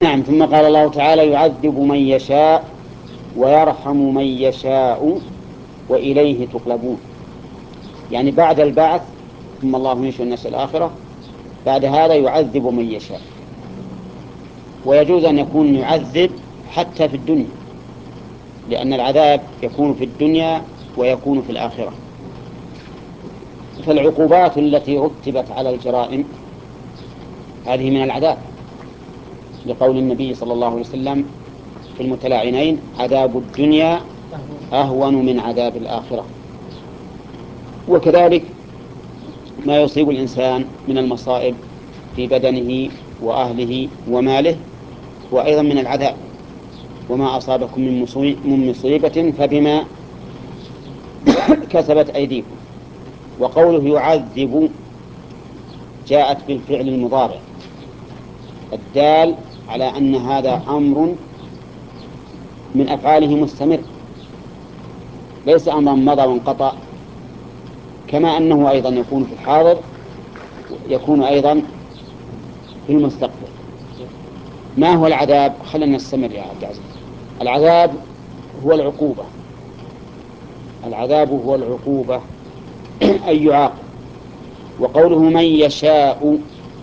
نعم. ثم قال الله تعالى: يعذب من يشاء ويرحم من يشاء وإليه تقلبون. يعني بعد البعث ثم الله ينشئ النشأة الآخرة، بعد هذا يعذب من يشاء. ويجوز أن يكون يعذب حتى في الدنيا، لأن العذاب يكون في الدنيا ويكون في الآخرة. فالعقوبات التي رتبت على الجرائم هذه من العذاب، لقول النبي صلى الله عليه وسلم في المتلاعنين: عذاب الدنيا أهون من عذاب الآخرة. وكذلك ما يصيب الإنسان من المصائب في بدنه وأهله وماله هو أيضا من العذاب. وما أصابكم من مصيبة فبما كسبت أيديكم. وقوله يعذب جاءت بالفعل المضارع الدال على أن هذا أمر من أفعاله مستمر، ليس أمرا مضى وانقطع، كما أنه أيضا يكون في الحاضر يكون أيضا في المستقبل. ما هو العذاب؟ خلينا نستمر يا عبد العزيز. العذاب هو العقوبة. العذاب هو العقوبة أي يعاقب. وقوله من يشاء،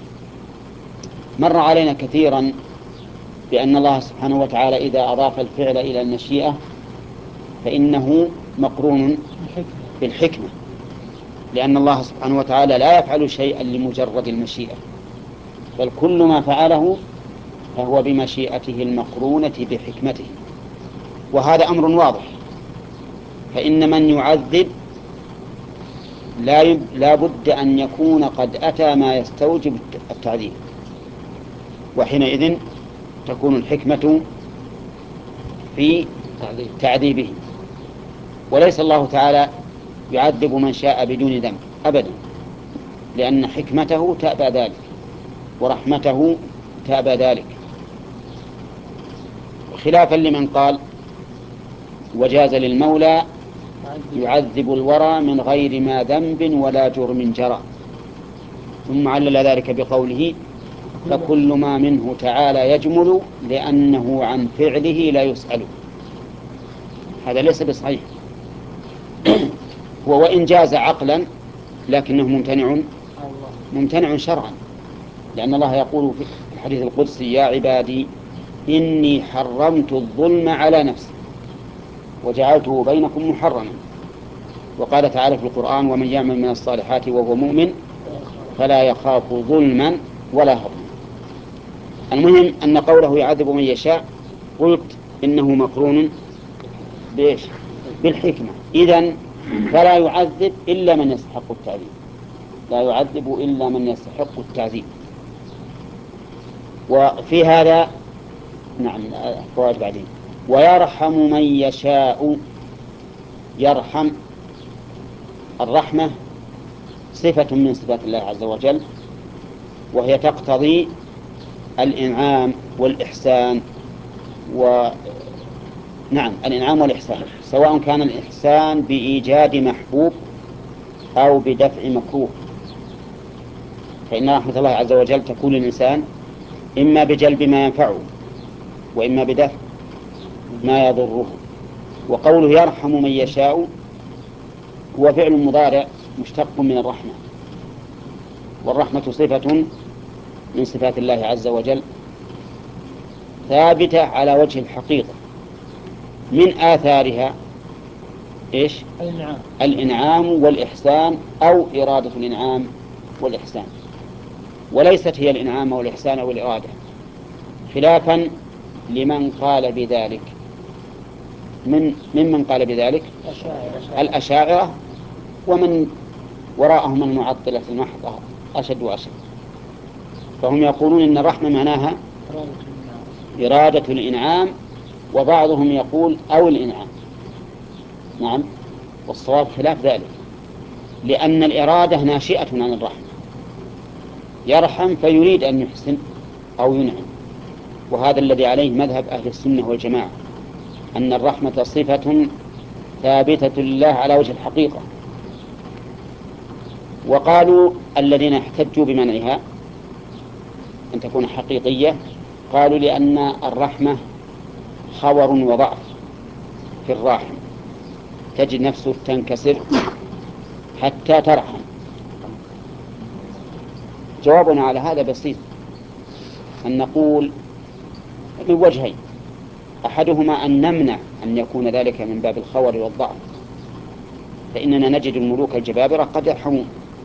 مر علينا كثيرا بأن الله سبحانه وتعالى إذا أضاف الفعل إلى المشيئة فإنه مقرون بالحكمة، لأن الله سبحانه وتعالى لا يفعل شيئا لمجرد المشيئة، بل كل ما فعله فهو بمشيئته المقرونة بحكمته. وهذا أمر واضح. فإن من يعذب لا بد أن يكون قد أتى ما يستوجب التعذيب، وحينئذ تكون الحكمة في تعذيبه. وليس الله تعالى يعذب من شاء بدون ذنب أبدا، لأن حكمته تأبى ذلك ورحمته تأبى ذلك، خلافا لمن قال: وجاز للمولى يعذب الورى من غير ما ذنب ولا جرم جرى. ثم علل ذلك بقوله: فكل ما منه تعالى يجمل لأنه عن فعله لا يسأل. هذا ليس بصحيح. هو وإن جاز عقلا لكنه ممتنع شرعا، لأن الله يقول في الحديث القدسي: يا عبادي إني حرمت الظلم على نفسي وجعلته بينكم محرما. وقال تعالى في القرآن: ومن يعمل من الصالحات وهو مؤمن فلا يخاف ظلما ولا هضما. المهم أن قوله يعذب من يشاء قلت إنه مقرون بإيش؟ بالحكمة. إذن فلا يعذب إلا من يستحق التعذيب، لا يعذب إلا من يستحق التعذيب. وفي هذا نعم فوائد بعدين. ويرحم من يشاء. يرحم، الرحمة صفة من صفات الله عز وجل، وهي تقتضي الإنعام والإحسان. الإنعام والإحسان، سواء كان الإحسان بإيجاد محبوب أو بدفع مكروه. فإن رحمة الله عز وجل تكون للإنسان إما بجلب ما ينفعه وإما بدفع ما يضره. وقوله يرحم من يشاء هو فعل مضارع مشتق من الرحمة، والرحمة صفة من صفات الله عز وجل ثابتة على وجه الحقيقة. من آثارها إيش؟ الإنعام والإحسان أو إرادة الإنعام والإحسان، وليست هي الإنعام والإحسان والإرادة، خلافا لمن قال بذلك. من قال بذلك؟ الأشاعرة، ومن وراءهم المعطلة المحضة أشد وأشد. فهم يقولون إن الرحمة معناها إرادة الإنعام، وبعضهم يقول أو الإنعام. نعم، والصواب خلاف ذلك، لأن الإرادة ناشئة عن الرحمة. يرحم فيريد أن يحسن أو ينعم، وهذا الذي عليه مذهب أهل السنة والجماعة، أن الرحمة صفة ثابتة لله على وجه الحقيقة. وقالوا الذين احتجوا بمنعها أن تكون حقيقية قالوا لأن الرحمة خور وضعف في الراحم، تجد نفسه تنكسر حتى ترحم. جوابنا على هذا بسيط، أن نقول من وجهين: أحدهما أن نمنع أن يكون ذلك من باب الخور والضعف، فإننا نجد الملوك الجبابرة قد يرحمون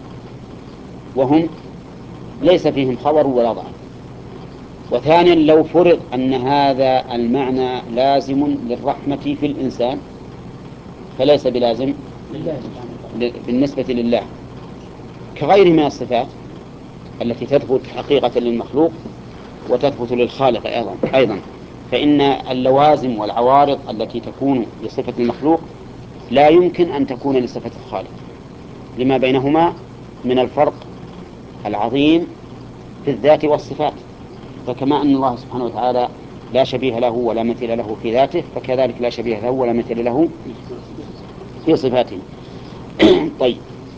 وهم ليس فيهم خور ولا ضعف. وثانيا لو فرض أن هذا المعنى لازم للرحمة في الإنسان فليس بلازم بالنسبة لله، كغيره من الصفات التي تثبت حقيقة للمخلوق وتثبت للخالق أيضا. فإن اللوازم والعوارض التي تكون لصفة المخلوق لا يمكن أن تكون لصفة الخالق، لما بينهما من الفرق العظيم في الذات والصفات. فكما أن الله سبحانه وتعالى لا شبيه له ولا مثيل له في ذاته، فكذلك لا شبيه له ولا مثيل له في صفاته. طيب،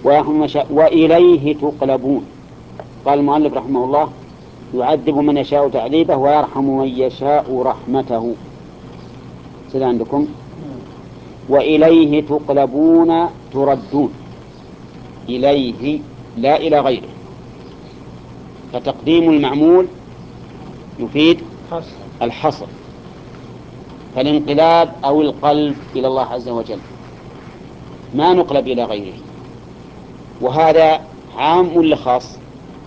وإليه تقلبون. قال المؤلف رحمه الله: يعذب من يشاء تعذيبه ويرحم من يشاء رحمته. سيدا عندكم: وإليه تقلبون تردون، إليه لا إلى غيره، فتقديم المعمول يفيد الحصر، فالانقلاب أو القلب إلى الله عز وجل، ما نقلب إلى غيره. وهذا عام ولا خاص؟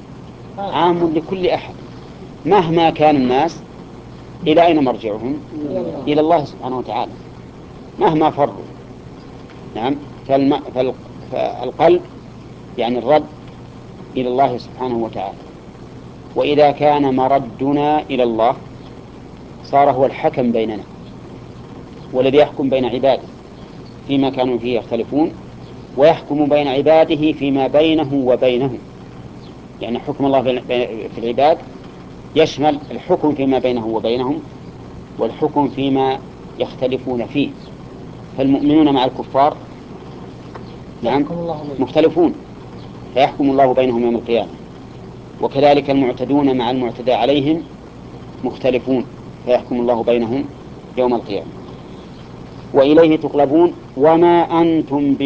عام لكل أحد مهما كان الناس. إلى أين مرجعهم؟ إلى الله سبحانه وتعالى مهما فروا. نعم، فالقلب يعني الرد إلى الله سبحانه وتعالى. وإذا كان مردنا إلى الله صار هو الحكم بيننا والذي يحكم بين عباده فيما كانوا فيه يختلفون، ويحكم بين عباده فيما بينه وبينهم. يعني حكم الله في العباد يشمل الحكم فيما بينه وبينهم والحكم فيما يختلفون فيه. فالمؤمنون مع الكفار نعم مختلفون، فيحكم الله بينهم يوم القيامة. وكذلك المعتدون مع المعتدى عليهم مختلفون، فيحكم الله بينهم يوم القيامة. وإليه تقلبون وما أنتم